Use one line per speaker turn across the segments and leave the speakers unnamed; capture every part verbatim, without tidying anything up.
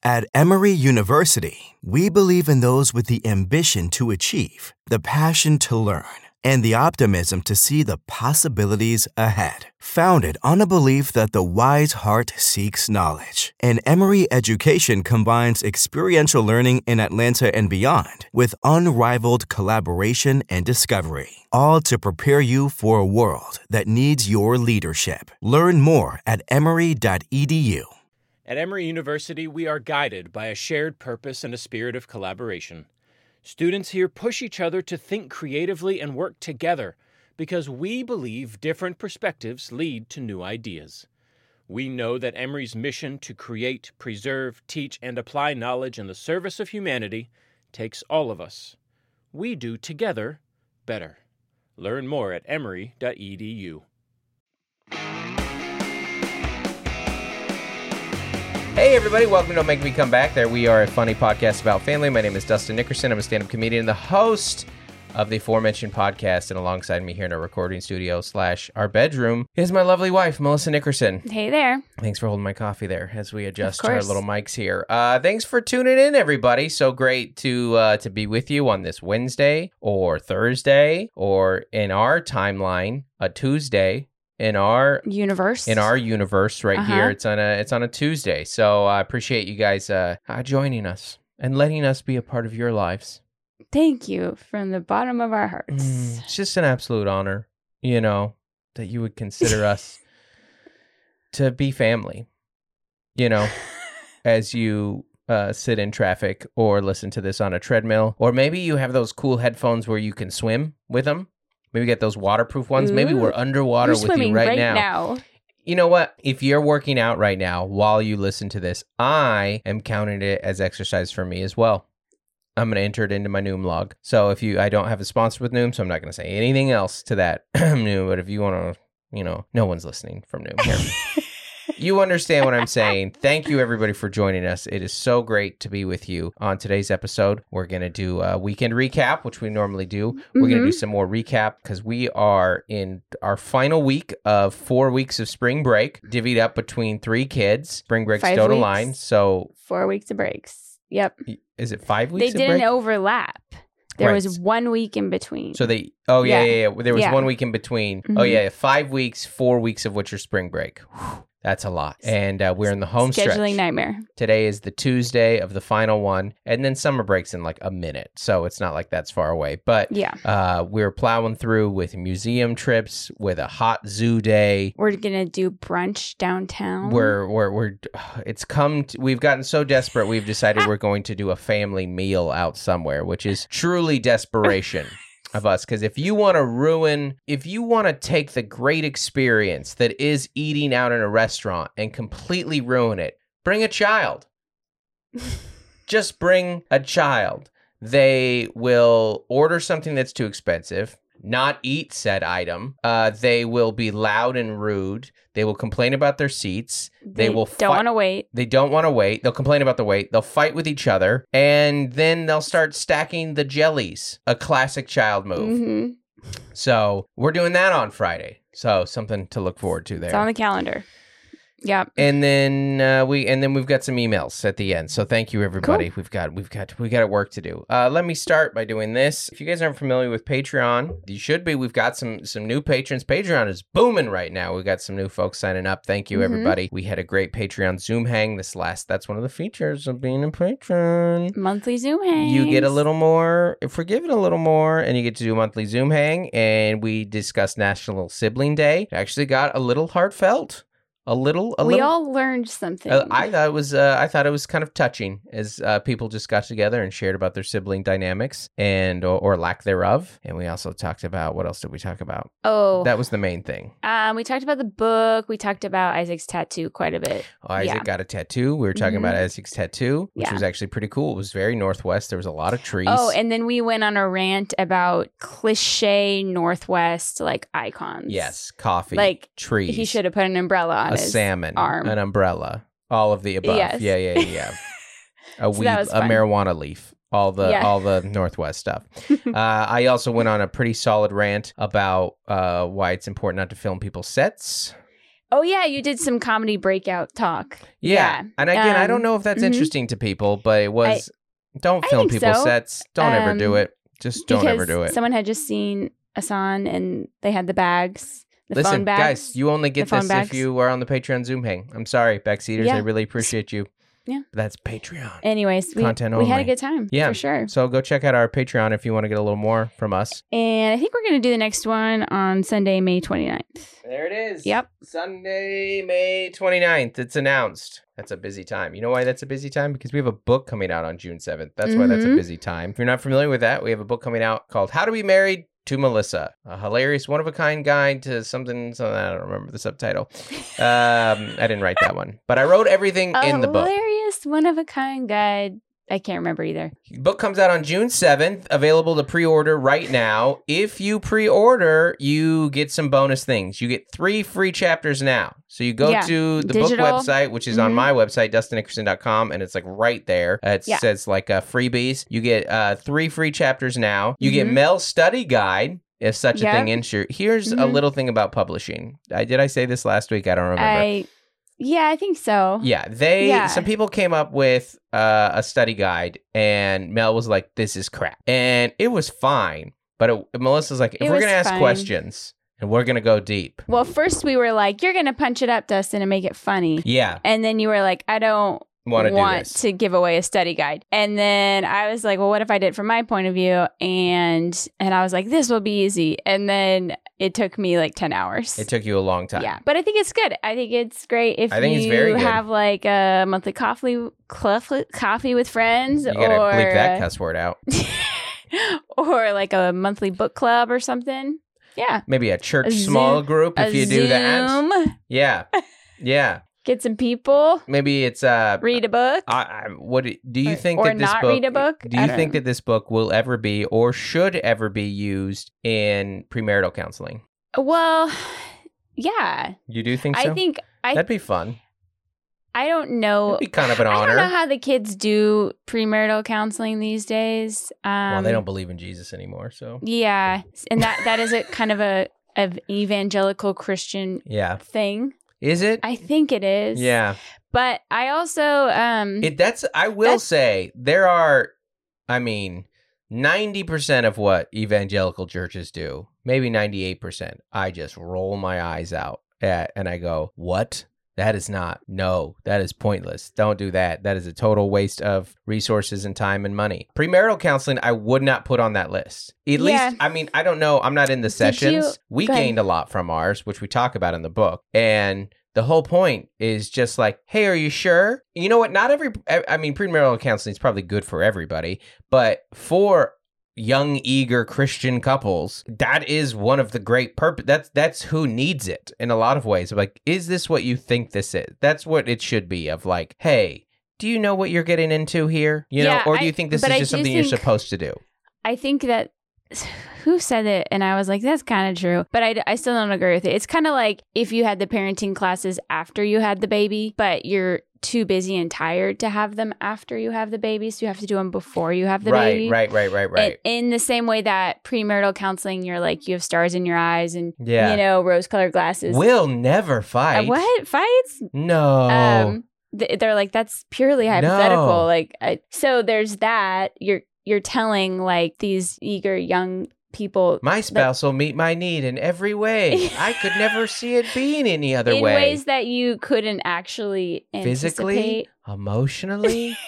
At Emory University, we believe in those with the ambition to achieve, the passion to learn, and the optimism to see the possibilities ahead. Founded on a belief that the wise heart seeks knowledge, and Emory education combines experiential learning in Atlanta and beyond with unrivaled collaboration and discovery, all to prepare you for a world that needs your leadership. Learn more at emory dot e d u.
At Emory University, we are guided by a shared purpose and a spirit of collaboration. Students here push each other to think creatively and work together because we believe different perspectives lead to new ideas. We know that Emory's mission to create, preserve, teach, and apply knowledge in the service of humanity takes all of us. We do together better. Learn more at emory dot e d u.
Hey everybody, welcome to Don't Make Me Come Back. There we are, a funny podcast about family. My name is Dustin Nickerson. I'm a stand-up comedian and the host of the aforementioned podcast. And alongside me here in our recording studio slash our bedroom is my lovely wife, Melissa Nickerson.
Hey there.
Thanks for holding my coffee there as we adjust our little mics here. Uh, thanks for tuning in, everybody. So great to uh, to be with you on this Wednesday or Thursday or in our timeline, a Tuesday. In our
universe,
in our universe, right uh-huh. here, it's on a it's on a Tuesday. So I appreciate you guys uh, joining us and letting us be a part of your lives.
Thank you from the bottom of our hearts.
Mm, it's just an absolute honor, you know, that you would consider us to be family. You know, as you uh, sit in traffic or listen to this on a treadmill, or maybe you have those cool headphones where you can swim with them. Maybe get those waterproof ones. Ooh. Maybe we're underwater
You're
with you right,
right
now.
now.
You know what? If you're working out right now while you listen to this, I am counting it as exercise for me as well. I'm going to enter it into my Noom log. So if you, I don't have a sponsor with Noom, so I'm not going to say anything else to that Noom. But if you want to, you know, no one's listening from Noom here. You understand what I'm saying. Thank you, everybody, for joining us. It is so great to be with you on today's episode. We're going to do a weekend recap, which we normally do. Mm-hmm. We're going to do some more recap because we are in our final week of four weeks of spring break, divvied up between three kids. Spring break's
Five
still to
weeks.
line. So
four weeks of breaks. Yep.
Is it five weeks
They
of
didn't
break?
overlap. There
right.
was one week in between.
So they, oh yeah, yeah, yeah. yeah. There was
yeah.
one week in between.
Mm-hmm.
Oh yeah, five weeks, four weeks of which are spring break. Whew. That's a lot. And uh, we're in the home
Scheduling
stretch.
nightmare.
Today is the Tuesday of the final one. And then summer breaks in like a minute. So it's not like that's far away. But
yeah.
uh, we're plowing through with museum trips, with a hot zoo day.
We're going to do brunch downtown.
We're, we're, we're, it's come, to, we've gotten so desperate, we've decided we're going to do a family meal out somewhere, which is truly desperation. Of us, because if you want to ruin, if you want to take the great experience that is eating out in a restaurant and completely ruin it, bring a child. Just bring a child. They will order something that's too expensive, not eat said item. Uh, they will be loud and rude. They will complain about their seats. They,
they
will
don't want to wait.
They don't want to wait. They'll complain about the wait. They'll fight with each other. And then they'll start stacking the jellies. A classic child move.
Mm-hmm.
So we're doing that on Friday. So something to look forward to there.
It's on the calendar. Yeah.
And then uh, we and then we've got some emails at the end. So thank you, everybody.
Cool.
We've got we've got we got work to do. Uh, let me start by doing this. If you guys aren't familiar with Patreon, you should be. We've got some some new patrons. Patreon is booming right now. We got some new folks signing up. Thank you, mm-hmm. everybody. We had a great Patreon Zoom hang this last. That's one of the features of being a patron.
Monthly Zoom hang.
You get a little more. Forgive it a little more, and you get to do a monthly Zoom hang. And we discussed National Sibling Day. It actually got a little heartfelt. A little, a
we
little.
all learned something.
Uh, I thought it was. Uh, I thought it was kind of touching as uh, people just got together and shared about their sibling dynamics and or, or lack thereof. And we also talked about what else did we talk about?
Oh,
that was the main thing.
Um, we talked about the book. We talked about Isaac's tattoo quite a bit.
Oh, Isaac
yeah.
got a tattoo. We were talking
mm-hmm.
about Isaac's tattoo, which
yeah.
was actually pretty cool. It was very Northwest. There was a lot of trees.
Oh, and then we went on a rant about cliche Northwest like icons.
Yes, coffee,
like
trees.
He should have put an umbrella on
a
his
salmon
arm.
An umbrella, all of the above.
Yes.
Yeah, yeah, yeah. A
so
weed, a marijuana leaf, all the
yeah.
all the Northwest stuff. uh, I also went on a pretty solid rant about uh, why it's important not to film people's sets.
Oh, yeah, you did some comedy breakout talk.
Yeah.
Yeah.
And again, I don't
Um,
know if that's
mhm.
interesting to people, but it was, don't
I
film
think
people's
so.
sets. Don't ever do
Um,
it. Just don't ever
because
do it.
someone had just seen Asan and they had the bags, the
Listen,
phone bags.
guys, you only get
the phone
this
bags.
if you are on the Patreon Zoom hang. I'm sorry, backseaters.
Yeah.
I really appreciate you.
Yeah.
But that's Patreon.
Anyways, we,
Content
we had
only.
a good time.
Yeah.
For sure.
So go check out our Patreon if you want to get a little more from us.
And I think we're going to do the next one on Sunday, May twenty-ninth.
There it is.
Yep.
Sunday, May twenty-ninth. It's announced. That's a busy time. You know why that's a busy time? Because we have a book coming out on June seventh. That's why that's a
Mhm.
busy time. If you're not familiar with that, we have a book coming out called How to Be Married to Melissa, a hilarious one-of-a-kind guide to something, something, I don't remember the subtitle. Um, I didn't write that one. But I wrote everything in the book.
Hilarious, one-of-a-kind guide. I can't remember either.
Book comes out on June seventh, available to pre-order right now. If you pre-order, you get some bonus things. You get three free chapters now. So you go
Yeah.
to the
Digital.
book website, which is on
Mhm.
my website, dustin nickerson dot com, and it's like right there. Uh, it
Yeah.
says like uh, freebies. You get uh, three free chapters now. You get
Mhm.
Mel's study guide, if such a
Yep.
thing interests you. Here's a
Mhm.
little thing about publishing. I, did I say this last week? I don't remember.
I, yeah, I think so.
Yeah, they
Yeah.
some people came up with uh, a study guide, and Mel was like, "This is crap," and it was fine. But it, Melissa's like, "If
It
we're
was
gonna ask
fine.
questions and we're gonna go deep,
Well, first we were like, you're going to punch it up, Dustin, and make it funny.
yeah,
And then you were like, I don't
want to do
want
this."
to give away a study guide. And then I was like, well, what if I did it from my point of view? And and I was like, this will be easy. And then it took me like ten hours.
It took you a long time.
Yeah, but I think it's good. I think it's great if
I think
you
it's very good.
have like a monthly coffee coffee, coffee with friends,
You gotta
or
bleep that cuss word out.
or like a monthly book club or something. Yeah,
Maybe a church
A
small
Zoom-
group if
a
you do that.
Zoom,
Yeah, yeah.
get some people,
Maybe it's uh.
read a book.
I, I, what do do you
Or-
think
or
that this
not
book?
read a book?
Do
I
you
don't
think
know.
that this book will ever be or should ever be used in premarital counseling?
Well, yeah,
You do think so?
I think I
That'd be fun.
I don't know.
It'd be kind of an
I
honor.
don't know how the kids do premarital counseling these days. Um,
well, they don't believe in Jesus anymore, so
Yeah, and that that is a kind of a of evangelical Christian
yeah.
thing.
Is it?
I think it is.
Yeah.
But I also um
It that's I will
That's-
say there are I mean ninety percent of what evangelical churches do, maybe ninety-eight percent, I just roll my eyes out at and I go, "What? That is not. No, that is pointless. Don't do that. That is a total waste of resources and time and money." Premarital counseling, I would not put on that list. At
Yeah.
least, I mean, I don't know. I'm not in the
Did
sessions.
you-
we
Go ahead.
gained a lot from ours, which we talk about in the book. And the whole point is just like, hey, are you sure? You know what? Not every, I I mean, premarital counseling is probably good for everybody, but for young, eager Christian couples, that is one of the great purpose. That's that's who needs it in a lot of ways. Like, is this what you think this is? That's what it should be. Of like, hey, do you know what you're getting into here? You know,
Yeah,
or do you
I-
think this
but
is
I
just
do
something you're
think-
supposed to do?
I think that who said it and I was like that's kind of true, but I, I still don't agree with it. It's kind of like if you had the parenting classes after you had the baby, but you're too busy and tired to have them after you have the baby, so you have to do them before you have the
right,
baby.
right, right, right, right.
In, in the same way that premarital counseling, you're like you have stars in your eyes and
Yeah.
you know rose-colored glasses.
We'll never
Uh,
fight.
what fights?
No.
Um, th- they're like that's purely hypothetical.
No.
Like I, so, there's that. You're you're telling like these eager young people
My spouse will meet my need in every way. I could never see it being any other
in
way.
ways that you couldn't actually
Physically,
anticipate.
emotionally,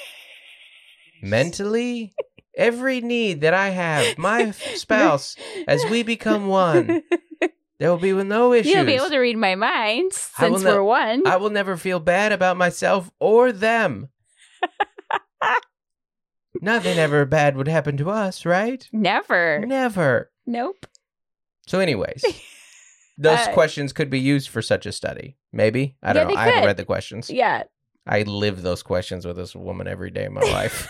mentally, every need that I have, my spouse, as we become one, there will be no issues.
You'll be able to read my mind
I will
since
not-
we're one.
I will never feel bad about myself or them. Nothing ever bad would happen to us, right?
Never.
Never.
Nope.
So, anyways, those
Uh,
questions could be used for such a study. Maybe. I don't
Yeah,
know.
they
I haven't
could.
read the questions.
Yeah.
I live those questions with this woman every day of my life.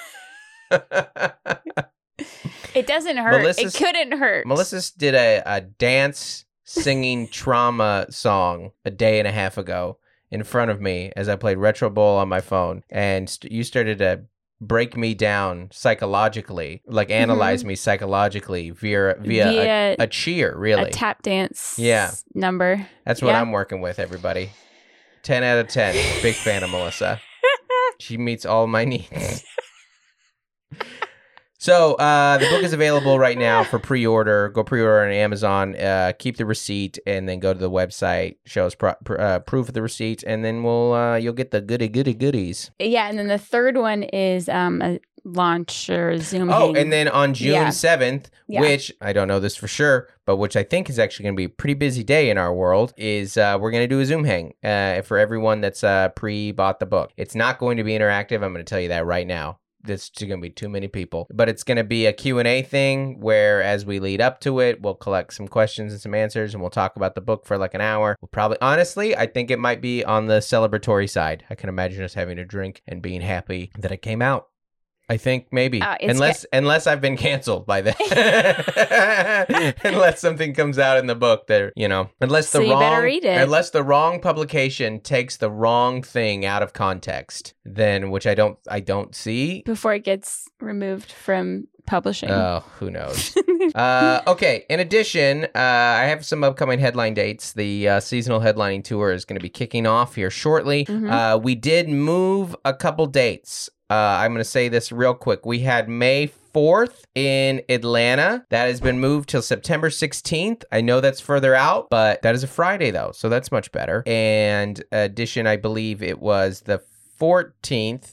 It doesn't hurt.
Melissa's-
it couldn't hurt.
Melissa did a, a dance singing trauma song a day and a half ago in front of me as I played Retro Bowl on my phone. And st- you started to break me down psychologically, like analyze me psychologically via, via,
Via
a, a cheer, really.
a tap dance
Yeah.
number.
That's what
yeah.
I'm working with, everybody. ten out of ten. Big fan of Melissa. She meets all my needs. So uh, the book is available right now for pre-order. Go pre-order on Amazon. Uh, keep the receipt, and then go to the website. Show us pro- pr- uh, proof of the receipt, and then we'll uh, you'll get the goody goody goodies.
Yeah, and then the third one is um, a launch or Zoom.
Oh,
hang.
and then on June seventh,
Yeah.
which I don't know this for sure, but which I think is actually going to be a pretty busy day in our world, is uh, we're going to do a Zoom hang uh, for everyone that's uh, pre-bought the book. It's not going to be interactive. I'm going to tell you that right now. There's going to be too many people, but it's going to be a Q and A thing where as we lead up to it, we'll collect some questions and some answers, and we'll talk about the book for like an hour. We'll probably, honestly, I think it might be on the celebratory side. I can imagine us having a drink and being happy that it came out. I think maybe
Uh, it's
unless unless I've been canceled by then, unless something comes out in the book that, you know, unless the
So you
wrong
better read it.
unless the wrong publication takes the wrong thing out of context, then which I don't I don't see.
Before it gets removed from publishing.
Oh, who knows? uh, okay. In addition, uh, I have some upcoming headline dates. The uh, seasonal headlining tour is going to be kicking off here shortly.
Mhm.
Uh, we did move a couple dates. Uh, I'm going to say this real quick. We had May fourth in Atlanta. That has been moved till September sixteenth. I know that's further out, but that is a Friday, though, so that's much better. And addition, I believe it was the fourteenth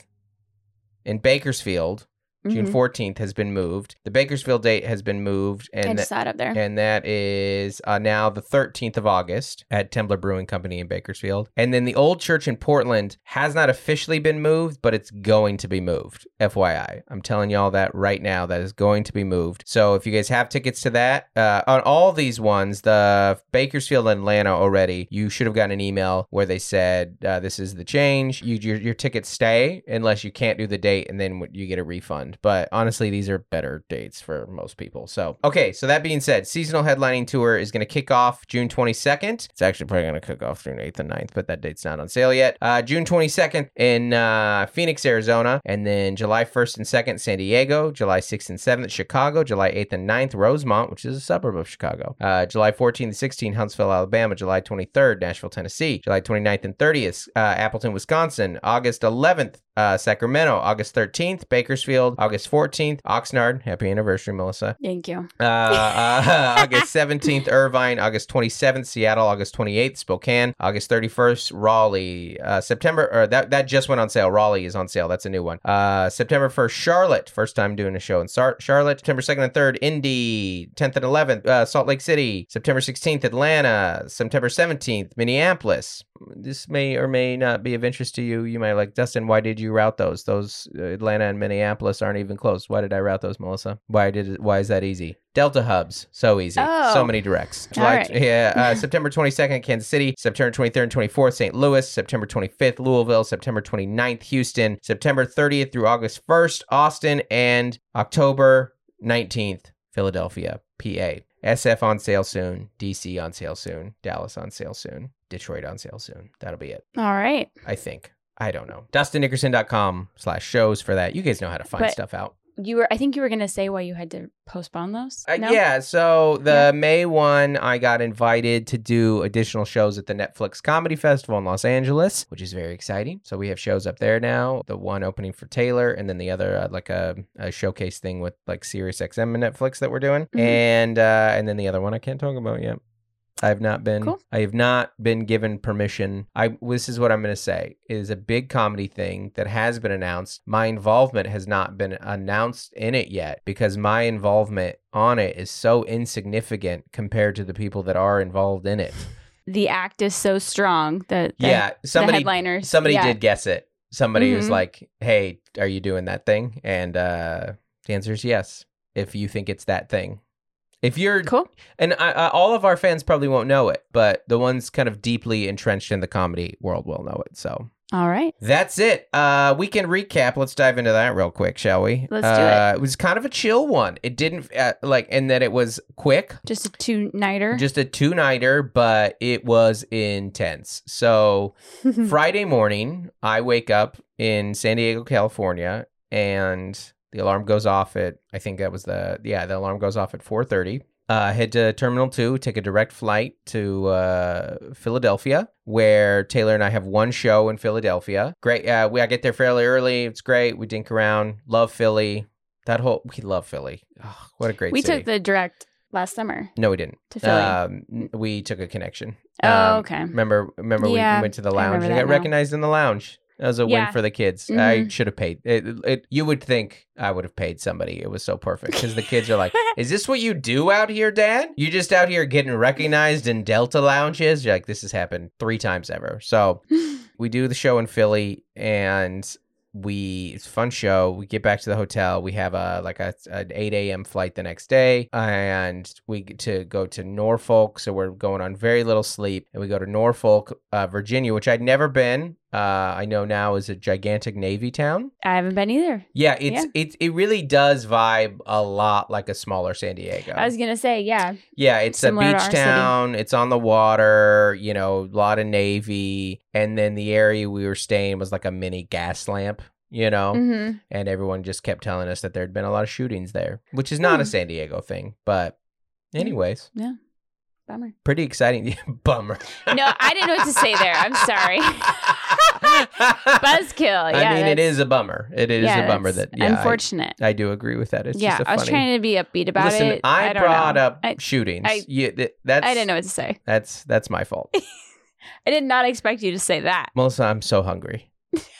in Bakersfield. June
Mhm.
fourteenth has been moved. The Bakersfield date has been moved.
I
And
just saw it up there.
and that is uh, now the thirteenth of August at Tembler Brewing Company in Bakersfield. And then the Old Church in Portland has not officially been moved, but it's going to be moved. F Y I. I'm telling y'all that right now. That is going to be moved. So if you guys have tickets to that, uh, on all these ones, the Bakersfield and Atlanta already, you should have gotten an email where they said, uh, this is the change. You, your, your tickets stay unless you can't do the date, and then you get a refund. But honestly, these are better dates for most people. So, okay, so that being said, seasonal headlining tour is going to kick off June twenty-second. It's actually probably going to kick off June eighth and ninth, but that date's not on sale yet. Uh, June twenty-second in uh, Phoenix, Arizona, and then July first and second, San Diego, July sixth and seventh, Chicago, July eighth and ninth, Rosemont, which is a suburb of Chicago, uh, July fourteenth and sixteenth, Huntsville, Alabama, July twenty-third, Nashville, Tennessee, July twenty-ninth and thirtieth, uh, Appleton, Wisconsin, August eleventh, uh, Sacramento, August thirteenth, Bakersfield, August fourteenth, Oxnard, happy anniversary, Melissa.
Thank you.
Uh, uh, August seventeenth, Irvine, August twenty-seventh, Seattle, August twenty-eighth, Spokane, August thirty-first, Raleigh, uh, September, or that, that just went on sale. Raleigh is on sale. That's a new one. Uh, September first, Charlotte, first time doing a show in Sar- Charlotte. September second and third, Indy, tenth and eleventh, uh, Salt Lake City, September sixteenth, Atlanta, September seventeenth, Minneapolis. This may or may not be of interest to you. You might like, Dustin, why did you route those? Those uh, Atlanta and Minneapolis aren't even close. Why did I route those, Melissa? Why did it, why is that easy? Delta hubs, so easy.
Oh.
So many directs.
All
July,
right.
yeah, uh, September twenty-second, Kansas City, September twenty-third and twenty-fourth, Saint Louis, September twenty-fifth, Louisville, September twenty-ninth, Houston, September thirtieth through August first, Austin, and October nineteenth, Philadelphia, P A. S F on sale soon, D C on sale soon, Dallas on sale soon, Detroit on sale soon. That'll be it,
All right.
I think. I don't know. Dustin Nickerson dot com slash shows for that. You guys know how to find
But-
stuff out.
You were I think you were gonna say why you had to postpone those.
Uh,
No?
Yeah, so the
Yeah.
May one, I got invited to do additional shows at the Netflix Comedy Festival in Los Angeles, which is very exciting. So we have shows up there now. The one opening for Taylor, and then the other uh, like a, a showcase thing with like Sirius X M and Netflix that we're doing,
Mhm.
and uh, and then the other one I can't talk about yet. I have not been.
Cool.
I have not been given permission. I. This is what I'm going to say. It is a big comedy thing that has been announced. My involvement has not been announced in it yet because my involvement on it is so insignificant compared to the people that are involved in it.
The act is so strong that the,
yeah, somebody.
the headliners.
Somebody
yeah.
did guess it. Somebody was
Mhm.
like, "Hey, are you doing that thing?" And uh, the answer is yes. If you think it's that thing. If you're,
Cool.
and I, I, all of our fans probably won't know it, but the ones kind of deeply entrenched in the comedy world will know it. So
All right.
that's it. Uh, weekend recap. Let's dive into that real quick, shall we?
Let's do
uh, it. It was kind of a chill one. It didn't uh, like, and that it was quick,
Just a two nighter.
just a two nighter, but it was intense. So Friday morning, I wake up in San Diego, California, and the alarm goes off at, I think that was the, yeah, the alarm goes off at four thirty. uh, head to Terminal two, take a direct flight to uh, Philadelphia, where Taylor and I have one show in Philadelphia. Great. Uh, we I get there fairly early. It's great. We dink around. Love Philly. That whole, we love Philly. Oh, what a great
We
city.
took the direct last summer
No, we didn't.
to Philly.
Um, n- we took a connection.
Oh,
Um,
okay.
Remember, remember
Yeah,
we went to the
I
lounge
remember
and
that
got
now.
recognized in the lounge. That was a
Yeah.
win for the kids. I
Mhm.
should have paid. It, it, you would think I would have paid somebody. It was so perfect because the kids are like, "Is this what you do out here, Dad? You just out here getting recognized in Delta lounges?" You're like, "This has happened three times ever." So we do the show in Philly, and we it's a fun show. We get back to the hotel. We have a like a an eight a.m. flight the next day, and we get to go to Norfolk. So we're going on very little sleep, and we go to Norfolk, uh, Virginia, which I'd never been. Uh, I know now is a gigantic Navy town.
I haven't been either.
Yeah, it's
Yeah.
it it really does vibe a lot like a smaller San Diego.
I was going to say, yeah.
Yeah, it's
Similar
a
to
beach
our city.
town. It's on the water, you know, a lot of Navy. And then the area we were staying was like a mini gas lamp, you know,
hmm
and everyone just kept telling us that there'd been a lot of shootings there, which is not a
Hmm.
San Diego thing. But, anyways,
Bummer.
pretty exciting. Bummer.
No, I didn't know what to say there. I'm sorry. Buzzkill. Yeah,
I mean, it
that's-
is a bummer. It is
yeah,
a bummer
that's
that, yeah, I,
unfortunate.
I do agree with that. It's
yeah,
just a
I was
funny.
trying to be upbeat about
Listen,
it.
I,
I don't
brought
know.
up
I-
shootings.
I-
yeah, th- that's,
I didn't know what to say.
That's, that's my fault.
I did not expect you to say that.
Melissa, I'm so hungry.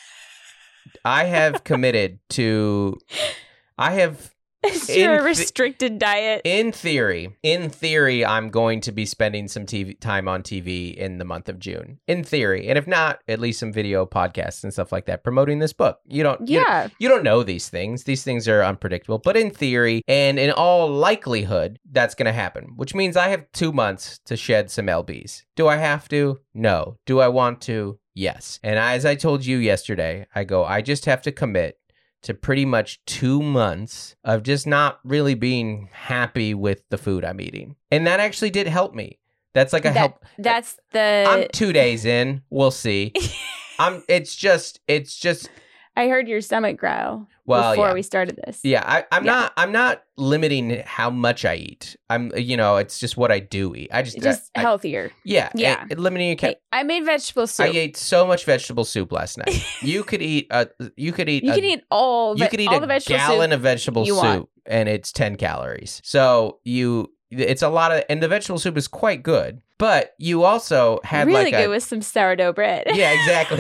I have committed to, I have,
It's
In
your
the-
restricted diet.
in theory, in theory, I'm going to be spending some T V time on T V in the month of June. In theory. And if not, at least some video podcasts and stuff like that, promoting this book. You don't, you,
Yeah.
you don't know these things. These things are unpredictable. But in theory, and in all likelihood, that's going to happen, which means I have two months to shed some L Bs. Do I have to? No. Do I want to? Yes. And as I told you yesterday, I go, I just have to commit to pretty much two months of just not really being happy with the food I'm eating. And that actually did help me. That's like a
That-
help.
That's the.
I'm two days in. We'll see. I'm, it's just, it's just,
I heard your stomach growl
well,
before
yeah.
we started this.
Yeah, I, I'm
Yeah.
not. I'm not limiting how much I eat. I'm, you know, it's just what I do eat. I just,
Just
I, I-
healthier.
yeah,
Yeah.
eh, limiting. Ca-
Hey, I made vegetable
I
soup.
ate so much vegetable soup last night. You could eat a. You could eat.
you
a,
can eat all.
You
ve-
could eat
all
a
the vegetable
gallon
soup.
of vegetable
you
soup,
want.
and it's ten calories. So you, it's a lot of, and the vegetable soup is quite good. But you also had
really
like
good
a.
with some sourdough bread.
Yeah, exactly.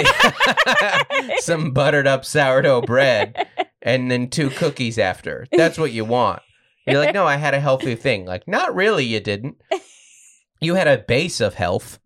Some buttered up sourdough bread. And then two cookies after. That's what you want. You're like, no, I had a healthy thing. Like, not really, you didn't. You had a base of health.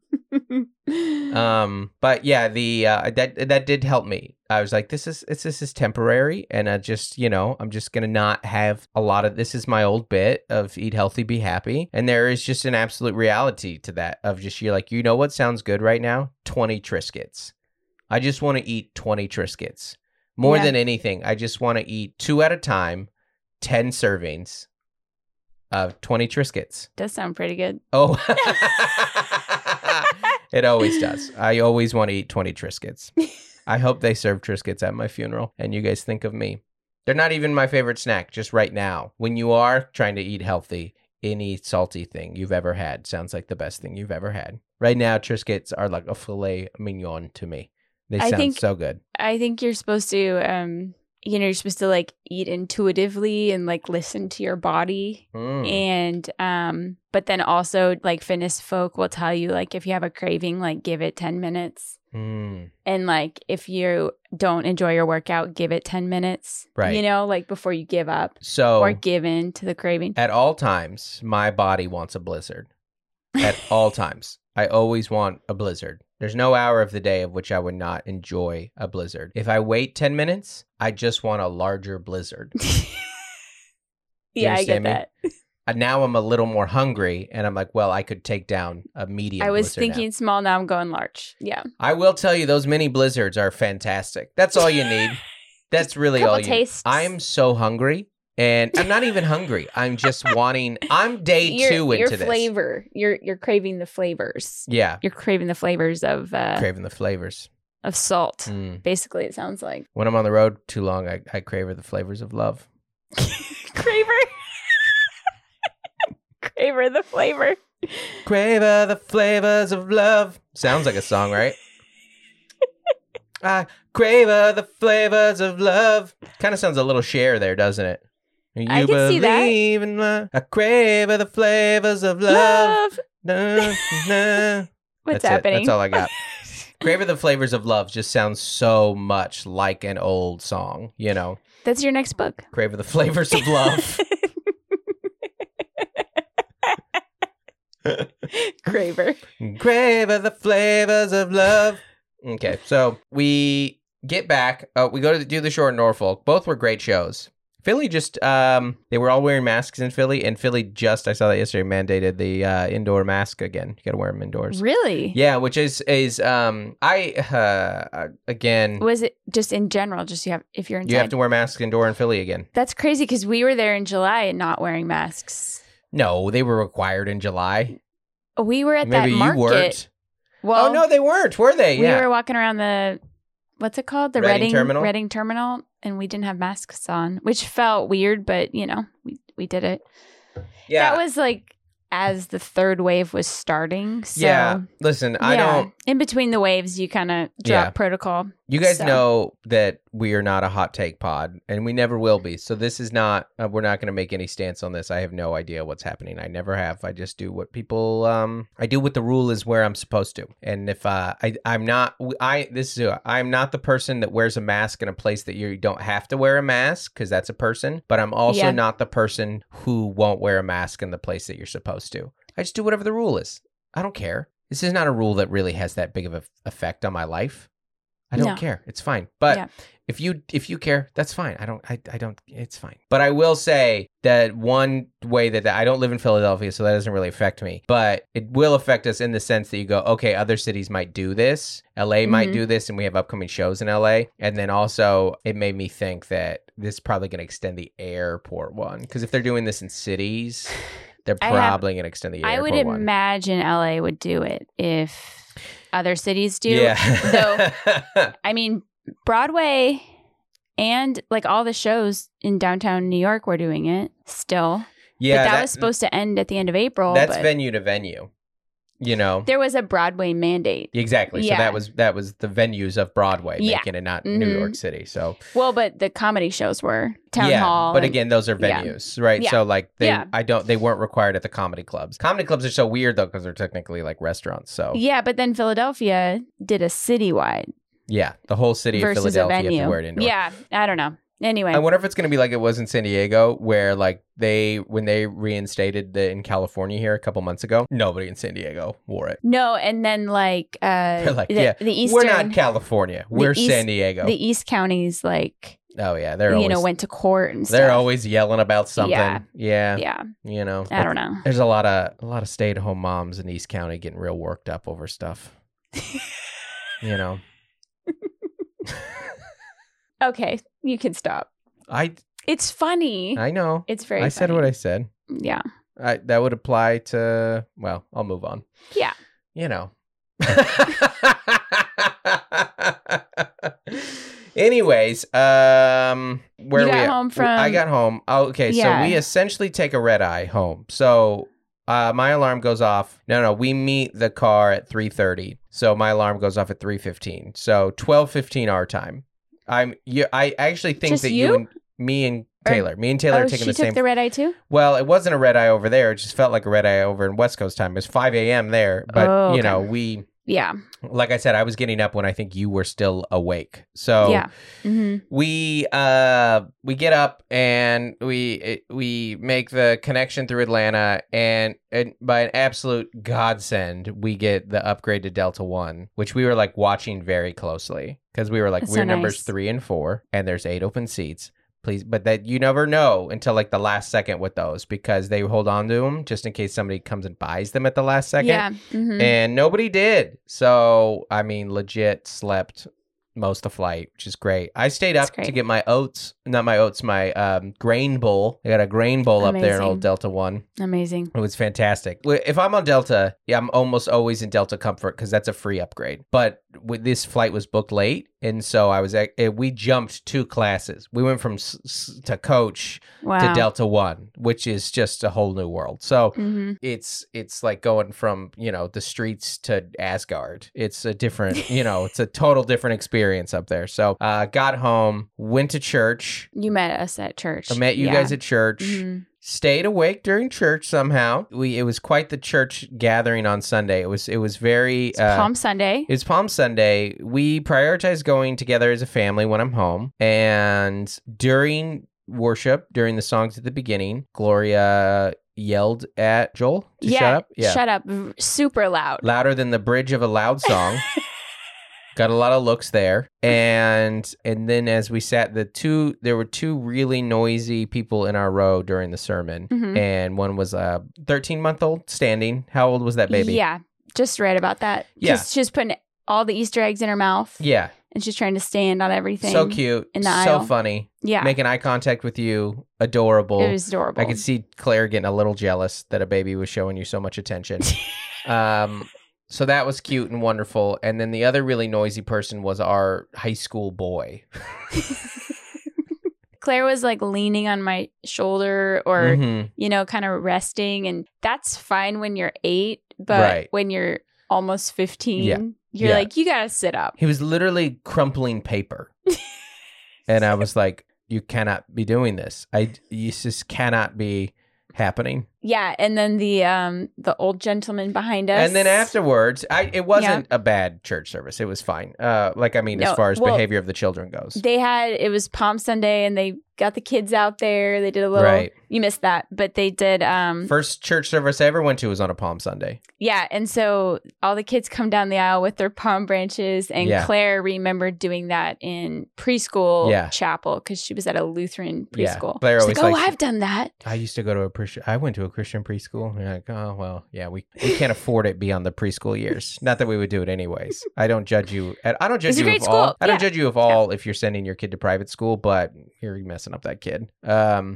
Um, but yeah, the uh, that that did help me. I was like, this is it's, this is temporary, and I just you know I'm just gonna not have a lot of this. Is my old bit of eat healthy, be happy, and there is just an absolute reality to that of just you're like, you know what sounds good right now? twenty Triscuits. I just want to eat twenty Triscuits. More
Yeah.
than anything, I just want to eat two at a time, ten servings of twenty Triscuits.
Does sound pretty good.
Oh, it always does. I always want to eat twenty Triscuits. I hope they serve Triscuits at my funeral and you guys think of me. They're not even my favorite snack, just right now. When you are trying to eat healthy, any salty thing you've ever had sounds like the best thing you've ever had. Right now, Triscuits are like a filet mignon to me. They
I
sound
think-
so good.
I think you're supposed to, um, you know, you're supposed to like eat intuitively and like listen to your body.
Mm.
And, um, but then also like fitness folk will tell you, like, if you have a craving, like give it ten minutes.
Mm.
And like, if you don't enjoy your workout, give it ten minutes,
Right.
you know, like before you give up
So
or give in to the craving.
at all times, my body wants a blizzard. At all times. I always want a blizzard. There's no hour of the day of which I would not enjoy a blizzard. If I wait ten minutes, I just want a larger blizzard.
Yeah, I get
understand me?
that.
And now I'm a little more hungry and I'm like, well, I could take down a medium
I was
blizzard now.
thinking small, now I'm going large. Yeah.
I will tell you, those mini blizzards are fantastic. That's all you need. That's really
couple
all you
tastes.
need. I'm so hungry. And I'm not even hungry. I'm just wanting, I'm day
your,
two
your
into this.
flavor. You're you're craving the flavors.
Yeah.
You're craving the flavors of uh,
Craving the flavors.
of salt.
Mm.
Basically, it sounds like
When I'm on the road too long, I, I crave the flavors of love.
craver. Craver. Craver the flavor.
Craver the flavors of love. Sounds like a song, right? I craver the flavors of love. Kind of sounds a little Cher there, doesn't it? You
I can see that.
believe in love. I craver the flavors of love.
Love.
Na, na.
What's
That's
happening?
It. That's all I got. Craver the flavors of love just sounds so much like an old song, you know.
That's your next book.
Craver the flavors of love.
Craver.
Craver the flavors of love. Okay, so we get back. Uh, we go to do the show in Norfolk. Both were great shows. Philly just, um, they were all wearing masks in Philly, and Philly just, I saw that yesterday, mandated the uh, indoor mask again. You got to wear them indoors.
Really?
Yeah, which is, is um, I, uh, again,
Was it just in general? Just you have, if you're inside?
you have to wear masks indoor in Philly again.
That's crazy because we were there in July and not wearing masks.
No, they were required in July.
We were at
Maybe
that
you
market.
weren't.
Well,
Oh, no, they weren't, were they?
we
Yeah.
were walking around the, what's it called? The
Reading
Reading,
Terminal?
Reading Terminal, and we didn't have masks on, which felt weird, but you know, we we did it.
yeah.
That was like as the third wave was starting. So
yeah. Listen, I
yeah,
don't,
in between the waves, you kind of drop
Yeah.
protocol.
you guys
So-
know that we are not a hot take pod, and we never will be. So this is not, uh, we're not going to make any stance on this. I have no idea what's happening. I never have. I just do what people, um, I do what the rule is where I'm supposed to. And if uh, I, I'm not, I, this is, I'm not the person that wears a mask in a place that you don't have to wear a mask, because that's a person. But I'm also
Yeah.
not the person who won't wear a mask in the place that you're supposed to. I just do whatever the rule is. I don't care. This is not a rule that really has that big of an effect on my life. I don't
No.
care. It's fine. But
Yeah.
if you if you care, that's fine. I don't I, I don't it's fine. But I will say that one way that, that I don't live in Philadelphia, so that doesn't really affect me. But it will affect us in the sense that you go, okay, other cities might do this. L A might
Mhm.
do this, and we have upcoming shows in L A. And then also it made me think that this is probably going to extend the airport one. Because if they're doing this in cities, they're
I have-
probably going to extend the
I
airport
would
one.
imagine L A would do it if other cities do.
Yeah.
Though, I mean, Broadway and like all the shows in downtown New York were doing it still.
yeah.
but that, was supposed to end at the end of April.
That's
but
venue to venue. You know.
there was a Broadway mandate.
Exactly. So
Yeah.
that was that was the venues of Broadway
Yeah.
making it, not New
Mhm.
York City. So
Well, but the comedy shows were Town
yeah,
Hall.
but
and-
again, those are
yeah.
venues, right?
Yeah.
So like they,
Yeah.
I don't, they weren't required at the comedy clubs. Comedy clubs are so weird though because they're technically like restaurants. So
yeah, but then Philadelphia did a citywide
yeah, the whole city of
versus a
Philadelphia if you
venue.
wear it indoor.
Yeah, I don't know. Anyway,
I wonder if it's going to be like it was in San Diego, where like they, when they reinstated the in California here a couple months ago, nobody in San Diego wore it.
no, and then like uh,
They're like,
the,
yeah,
the Eastern,
we're not California, we're
East-
San Diego.
the East counties like
oh yeah, they're
you
always,
know went to court and stuff.
they're always yelling about something.
Yeah.
Yeah,
yeah.
you know.
I don't know.
There's a lot of a lot of stay at home moms in East County getting real worked up over stuff. You know,
Okay, you can stop.
I
It's funny.
I know.
it's very.
I said
funny.
what I said.
Yeah.
I, that would apply to. Well, I'll move on.
Yeah.
You know. Anyways, um, where
You
we
got
at?
home from-
I got home. Oh, okay,
Yeah.
so we essentially take a red eye home. So uh, my alarm goes off. No, no, we meet the car at three thirty. So my alarm goes off at three fifteen. So twelve fifteen our time. I'm. You, I actually think
Just
that you?
you?
and me and
Or-
Taylor, me and Taylor
Oh,
are
she
taking the
took
same.
the red eye too.
Well, it wasn't a red eye over there. It just felt like a red eye over in West Coast time. It was five a.m. there. But,
Oh,
you
okay.
know, we,
Yeah.
like I said, I was getting up when I think you were still awake. So
Yeah. hmm
we uh we get up and we it, we make the connection through Atlanta, and, and by an absolute godsend, we get the upgrade to Delta One, which we were like watching very closely because we were like,
That's
we're
so
numbers
nice.
three and four, and there's eight open seats. Please, but that you never know until like the last second with those, because they hold on to them just in case somebody comes and buys them at the last second.
Yeah. hmm
And nobody did. So, I mean, legit slept most of the flight, which is great. I stayed
That's
up
great.
to get my oats, not my oats, my um, grain bowl. I got a grain bowl up there in
Amazing.
old Delta One.
Amazing.
It was fantastic. If I'm on Delta, yeah, I'm almost always in Delta Comfort because that's a free upgrade. But w- this flight was booked late, and so I was at, uh, we jumped two classes. We went from s- s- to coach
Wow.
to Delta One, which is just a whole new world. So
hmm
it's it's like going from, you know, the streets to Asgard. It's a different, you know, it's a total different experience up there. So uh, got home, went to church.
You met us at church.
I met you
Yeah.
guys at church.
Mhm.
Stayed awake during church somehow. We it was quite the church gathering on Sunday. It was it was very
It's
uh,
Palm Sunday.
It's Palm Sunday. We prioritize going together as a family when I'm home. And during worship, during the songs at the beginning, Gloria yelled at Joel to
yeah,
shut up. Yeah.
Shut up. V- Super loud.
Louder than the bridge of a loud song. Got a lot of looks there. And and then as we sat, the two there were two really noisy people in our row during the sermon.
Mhm.
And one was a thirteen month old standing. How old was that baby?
Yeah. Just read about that.
Yeah.
Just, she's putting all the Easter eggs in her mouth.
Yeah.
And she's trying to stand on everything.
So cute.
in the
so
aisle.
funny.
Yeah.
Making eye contact with you. Adorable.
It was adorable.
I could see Claire getting a little jealous that a baby was showing you so much attention. um, so that was cute and wonderful. And then the other really noisy person was our high school boy.
Claire was like leaning on my shoulder or,
Mhm.
you know, kind of resting. And that's fine when you're eight. But
Right.
when you're almost fifteen,
Yeah.
you're
Yeah.
like, you got to sit up.
He was literally crumpling paper. And I was like, you cannot be doing this. I, this just cannot be happening.
Yeah. And then the um the old gentleman behind us.
And then afterwards, I it wasn't a bad church service. It was fine. Uh, like, I mean,
No,
as far as
well,
behavior of the children goes.
They had, it was Palm Sunday and they got the kids out there. They did a little,
Right.
you missed that, but they did, um,
First church service I ever went to was on a Palm Sunday.
yeah. And so all the kids come down the aisle with their palm branches. And
Yeah.
Claire remembered doing that in preschool
Yeah.
chapel because she was at a Lutheran
Yeah.
preschool.
Claire
She's
always
like, oh,
likes-
I've done that.
I used to go to a Christian. I went to a Christian preschool. And you're like, oh well, yeah, we, we can't afford it beyond the preschool years. Not that we would do it anyways. I don't judge you. I don't judge
It's a
you
great
of all.
school.
I don't
Yeah.
judge you of all if you're sending your kid to private school, but you're messing up that kid. Um,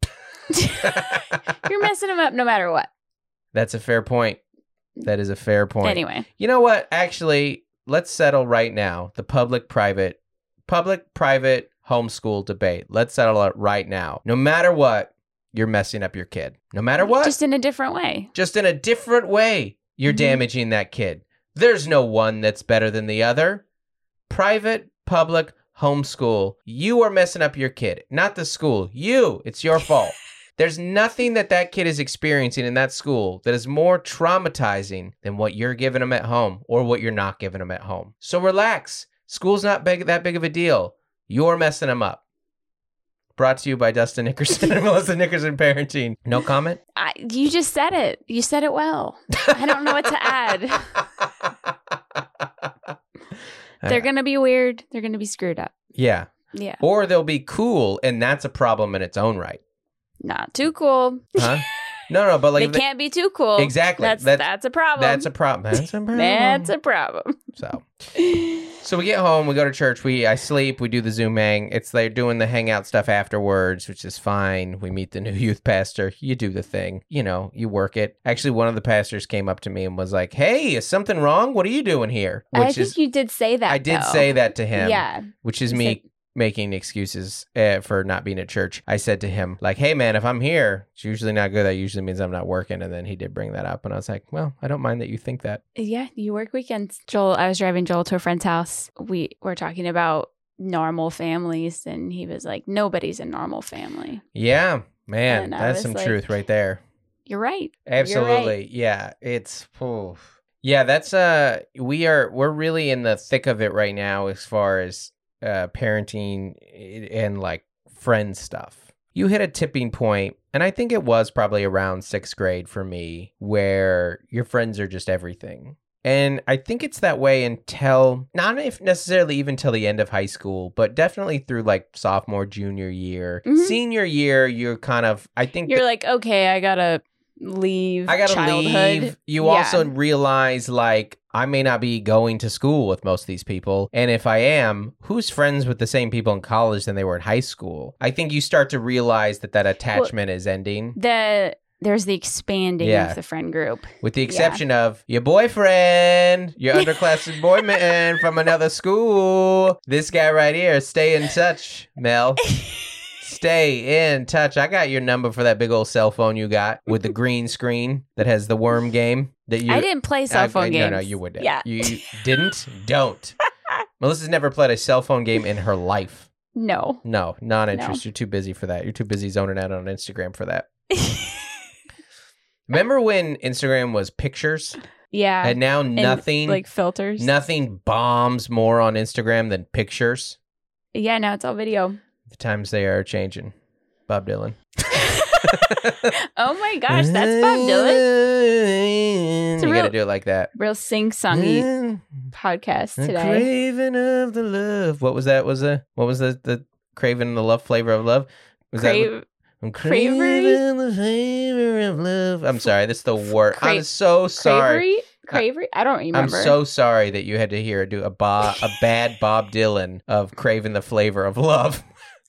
You're messing them up no matter what.
that's a fair point. That is a fair point.
Anyway,
You know what? Actually, let's settle right now the public-private, public-private homeschool debate. Let's settle it right now. No matter what, you're messing up your kid. No matter what.
just in a different way.
Just in a different way, you're
Mhm.
damaging that kid. There's no one that's better than the other. Private, public, homeschool. You are messing up your kid, not the school. You. It's your fault. There's nothing that that kid is experiencing in that school that is more traumatizing than what you're giving them at home or what you're not giving them at home. So relax. School's not big, that big of a deal. You're messing them up. Brought to you by Dustin Nickerson and Melissa Nickerson Parenting. No comment?
I, you just said it. You said it well. I don't know what to add. They're going to be weird. They're going to be screwed up.
Yeah.
Yeah.
Or they'll be cool, and that's a problem in its own right.
Not too cool.
Huh? No, no, but like
they can't be too cool.
Exactly.
That's
That's-
that's, a problem.
that's a problem. That's a problem.
That's a problem.
So, so we get home, we go to church, we I sleep, we do the Zoom hang. It's they're doing the hangout stuff afterwards, which is fine. We meet the new youth pastor. You do the thing, you know, you work it. Actually, one of the pastors came up to me and was like, "Hey, is something wrong? What are you doing here?" Which
I think
is
you did say that.
I did
though.
say that to him.
Yeah.
Which is
You
me
said-
making excuses uh, for not being at church. I said to him, like, hey, man, if I'm here, it's usually not good. That usually means I'm not working. And then he did bring that up. And I was like, well, I don't mind that you think that.
Yeah, you work weekends. Joel, I was driving Joel to a friend's house. We were talking about normal families, and he was like, nobody's a normal family.
Yeah, man,
And I
that's
was
some
like,
truth right there.
You're right.
Absolutely.
You're right.
Yeah, it's... Oh. Yeah, that's... uh, we are... We're really in the thick of it right now as far as uh, parenting and, like, friend stuff. You hit a tipping point, and I think it was probably around sixth grade for me, where your friends are just everything. And I think it's that way until, not if necessarily even till the end of high school, but definitely through like sophomore, junior year.
Mhm.
Senior year, you're kind of, I think
You're like, okay, I gotta leave
I gotta
childhood.
leave. You
Yeah.
also realize, like, I may not be going to school with most of these people. And if I am, who's friends with the same people in college than they were in high school? I think you start to realize that that attachment is ending.
The there's the expanding
Yeah.
of the friend group.
With the exception of your boyfriend, your underclass boyman from another school. This guy right here. Stay in touch, Mel. Stay in touch. I got your number for that big old cell phone you got with the green screen that has the worm game. That you.
I didn't play cell phone
I, I,
games.
No, no, you wouldn't.
Yeah.
You, you didn't? Don't. Melissa's never played a cell phone game in her life.
No.
No, not interested.
No.
You're too busy for that. You're too busy zoning out on Instagram for that. Remember when Instagram was pictures?
Yeah.
And now
And,
nothing,
like filters.
nothing bombs more on Instagram than pictures.
Yeah, now it's all video.
The times they are changing. Bob Dylan.
Oh my gosh, that's Bob Dylan.
You
a
gotta
real-
do it like that.
Real sing-songy podcast
The
today.
craving of the love. What was that? Was the what was the the craving the love flavor of love? Was that?
Crave-
I'm
Cravery?
craving the flavor of love. I'm sorry. That's the word.
Cra-
I'm so sorry.
Cravery? Cravery? I don't remember.
I'm so sorry that you had to hear do a Bob, a bad Bob Dylan of craving the flavor of love.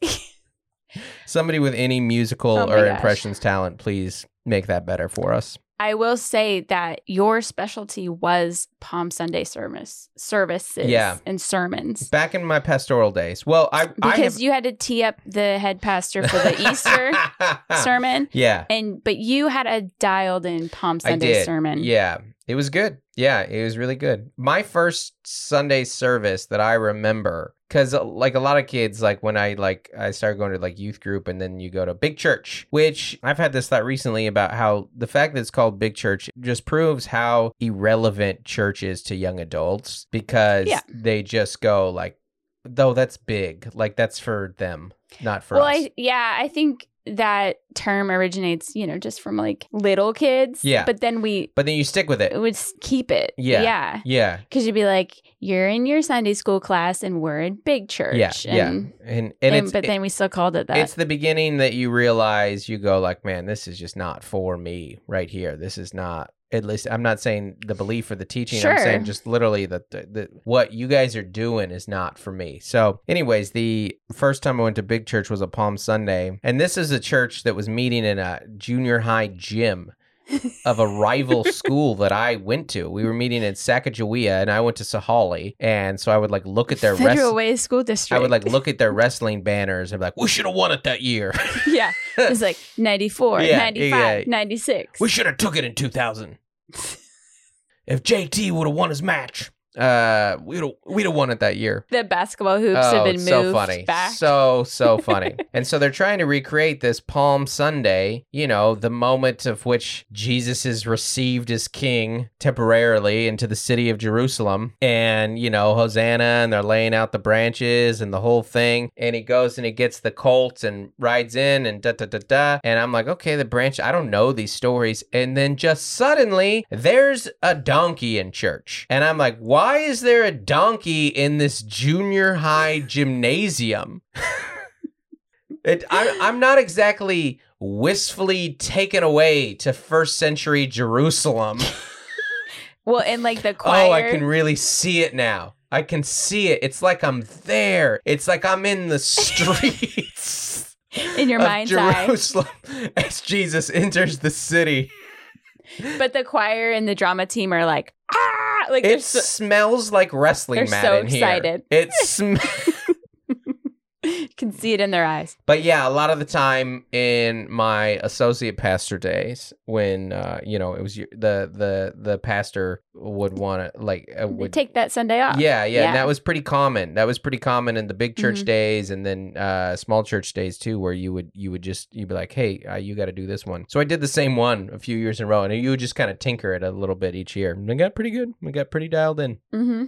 Somebody with any musical
Oh my
or
gosh.
impressions talent, please make that better for us.
I will say that your specialty was Palm Sunday service services
Yeah.
and sermons.
Back in my pastoral days, well, I
Because
I have...
you had to tee up the head pastor for the Easter sermon.
Yeah,
And but you had a dialed in Palm
I
Sunday
did.
sermon.
Yeah, it was good. Yeah, it was really good. My first Sunday service that I remember, because like a lot of kids, like when I like I started going to like youth group, and then you go to big church, which I've had this thought recently about how the fact that it's called big church just proves how irrelevant church is to young adults, because
Yeah.
they just go like, though that's big, like that's for them, not for
Well,
us.
I, yeah, I think that term originates, you know, just from like little kids.
Yeah.
But then we
But then you stick with it.
would s- keep it.
Yeah.
Yeah.
Yeah.
Because you'd be like, you're in your Sunday school class and we're in big church.
Yeah. Yeah.
And,
And and,
and-
it's
but then we still called it that.
it's the beginning that you realize, you go like, man, this is just not for me right here. This is not, at least I'm not saying the belief or the teaching. I'm
Sure.
saying just literally that the, the, what you guys are doing is not for me. So anyways, the first time I went to big church was a Palm Sunday. And this is a church that was meeting in a junior high gym of a rival school that I went to. We were meeting in Sacagawea, and I went to Sahali. And so I would like look at their
Federal
wrestling.
Way School District.
I would like look at their wrestling banners and be like, we should have won it that year.
yeah. It's like ninety-four,
Yeah,
ninety-five,
yeah.
ninety-six.
We should have took it in two thousand. If J T would have won his match, uh, we'd have, we'd have won it that year.
The basketball hoops
Oh,
have been
it's
moved
so funny.
back.
So, so funny. And so they're trying to recreate this Palm Sunday, you know, the moment of which Jesus is received as king temporarily into the city of Jerusalem. And, you know, Hosanna, and they're laying out the branches and the whole thing. And he goes and he gets the colt and rides in and da da da da. And I'm like, okay, the branch, I don't know these stories. And then just suddenly there's a donkey in church. And I'm like, why? Why is there a donkey in this junior high gymnasium? it, I, I'm not exactly wistfully taken away to first century Jerusalem.
Well, and like the choir.
Oh, I can really see it now. I can see it. It's like I'm there. It's like I'm in the streets
in your
of
mind's eye.
Jerusalem as Jesus enters the city.
But the choir and the drama team are like, ah! Like
It
they're so,
smells like wrestling
they're
mat
so
in here.
excited.
It sm-
you can see it in their eyes.
But yeah, a lot of the time in my associate pastor days, when uh, you know, it was y- the the the pastor would want to like uh,
They
would
take that Sunday off.
yeah, yeah,
Yeah.
and that was pretty common. That was pretty common in the big church
Mhm.
days, and then uh, small church days too, where you would you would just you'd be like, hey, uh, you got to do this one. So I did the same one a few years in a row, and you would just kind of tinker it a little bit each year. And I got pretty good. I got pretty dialed in.
Mm-hmm.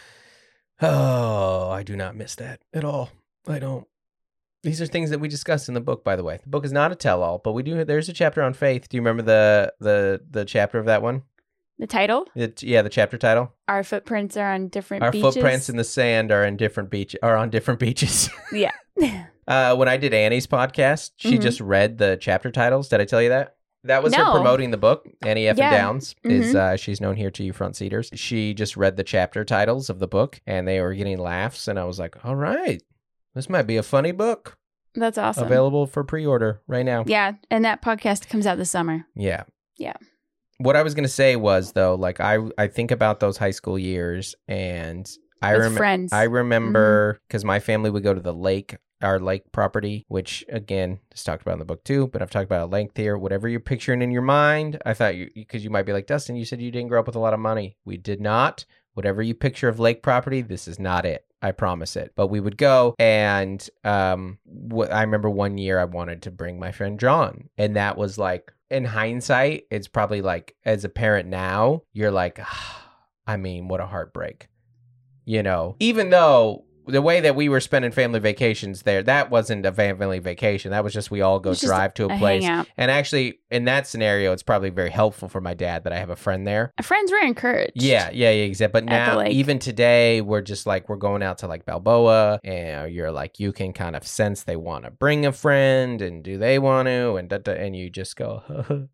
Oh, I do not miss that at all. I don't. These are things that we discussed in the book, by the way. The book is not a tell-all, but we do. There's a chapter on faith. Do you remember the the the chapter of that one?
The title?
It, yeah, the chapter title.
Our footprints are on different
Our
beaches.
footprints in the sand are in different beach are on different beaches.
Yeah.
uh, when I did Annie's podcast, she
Mhm.
just read the chapter titles. Did I tell you that? That was her
No.
promoting the book. Annie F. and
Yeah.
Downs is
Mhm.
uh, she's known here to you front seaters. She just read the chapter titles of the book, and they were getting laughs. And I was like, all right, this might be a funny book.
That's awesome.
Available for pre-order right now.
Yeah, and that podcast comes out this summer.
Yeah.
Yeah.
What I was going to say was, though, like, I I think about those high school years, and I,
With
rem-
friends.
I remember, because my family would go to the lake, our lake property, which, again, is talked about in the book, too, but I've talked about at length here. Whatever you're picturing in your mind, I thought you, because you might be like, Dustin, you said you didn't grow up with a lot of money. We did not. Whatever you picture of lake property, this is not it. I promise it. But we would go, and um, wh- I remember one year I wanted to bring my friend John, and that was like, in hindsight, it's probably like, as a parent now, you're like, ah, I mean, what a heartbreak. You know, even though the way that we were spending family vacations there, that wasn't a family vacation. That was just we all go
It's just
drive to a
a
place.
hangout.
And actually, in that scenario, it's probably very helpful for my dad that I have a friend there.
Friends were encouraged.
Yeah, yeah, yeah, exactly. But
At the
now,
lake.
even today, we're just like, we're going out to like Balboa, and you're like, you can kind of sense they want to bring a friend, and do they want to, and da, da, and you just go,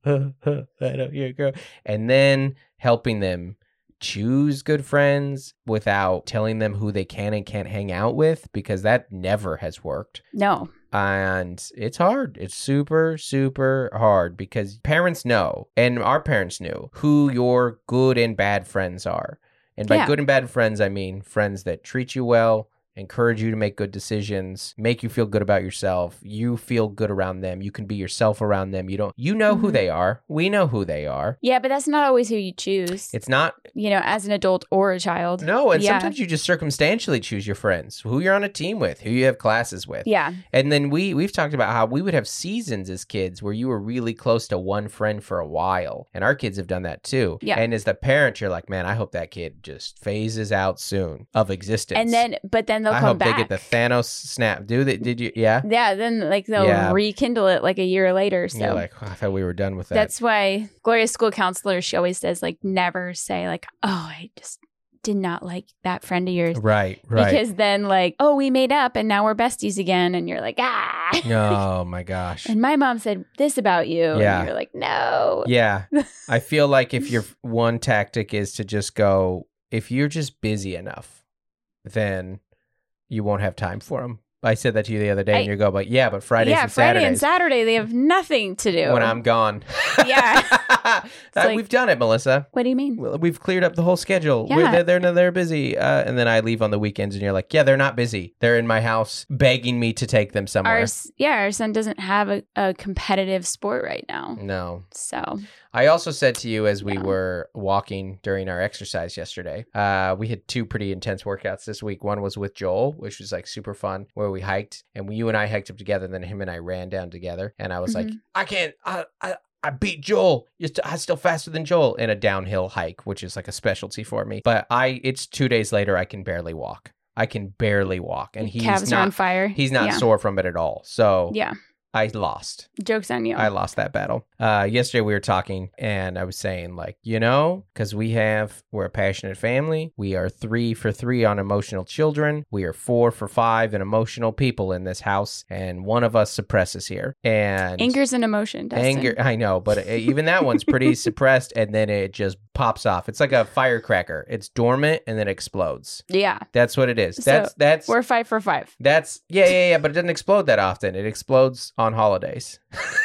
I don't hear girl, and then helping them choose good friends without telling them who they can and can't hang out with, because that never has worked.
No.
And it's hard. It's super, super hard, because parents know, and our parents knew, who your good and bad friends are. And by
Yeah.
good and bad friends, I mean friends that treat you well, encourage you to make good decisions, make you feel good about yourself. You feel good around them. You can be yourself around them. You don't, you know who
Mhm.
they are. We know who they are.
Yeah, but that's not always who you choose.
It's not,
you know, as an adult or a child.
no, and
Yeah.
sometimes you just circumstantially choose your friends, who you're on a team with, who you have classes with.
Yeah.
And then we, we've talked about how we would have seasons as kids where you were really close to one friend for a while. And our kids have done that too.
Yeah.
And as the parent, you're like, man, I hope that kid just phases out soon of existence.
And then, but then they'll
I
come
hope
back.
they get the Thanos snap. Do they? Did you? Yeah.
Yeah, then like they'll
Yeah.
rekindle it like a year later. So
You're like, oh, I thought we were done with that.
that's why Gloria's school counselor, she always says, like, never say like, oh, I just did not like that friend of yours.
right, right.
Because then like, oh, we made up and now we're besties again. And you're like, ah.
Oh my gosh.
And my mom said this about you.
Yeah.
And you're like, no.
Yeah. I feel like if your one tactic is to just go, if you're just busy enough, then you won't have time for them. I said that to you the other day,
I-
and you go, but yeah, but Fridays
yeah,
and
Friday
Saturdays
and Saturday, they have nothing to do.
when I'm gone.
Yeah.
That-
like-
we've done it, Melissa.
What do you mean?
Well, We've cleared up the whole schedule.
Yeah.
We're, they're, they're they're busy, uh, and then I leave on the weekends, and you're like, yeah, they're not busy. They're in my house begging me to take them somewhere.
Our, s- yeah, our son doesn't have a, a competitive sport right now.
No.
So,
I also said to you as we
Yeah.
were walking during our exercise yesterday, uh, we had two pretty intense workouts this week. One was with Joel, which was like super fun, where we hiked, and we, you and I hiked up together, and then him and I ran down together. And I was like,
Mhm.
I can't, I, I, I beat Joel. You're st- I'm still faster than Joel in a downhill hike, which is like a specialty for me. But I, it's two days later, I can barely walk. I can barely walk, and he's
calves are on
not.
fire.
He's not
Yeah.
sore from it at all. So
Yeah.
I lost.
Joke's on you.
I lost that battle. Uh, yesterday we were talking, and I was saying, like, you know, because we have, we're a passionate family. We are three for three on emotional children. We are four for five in emotional people in this house, and one of us suppresses here. And
Anger's an emotion, Dustin.
anger, I know, but uh, even that one's pretty suppressed, and then it just pops off. It's like a firecracker. It's dormant and then explodes.
Yeah.
That's what it is.
So,
That's that's
We're five for five.
that's yeah yeah yeah. But it doesn't explode that often. It explodes on holidays.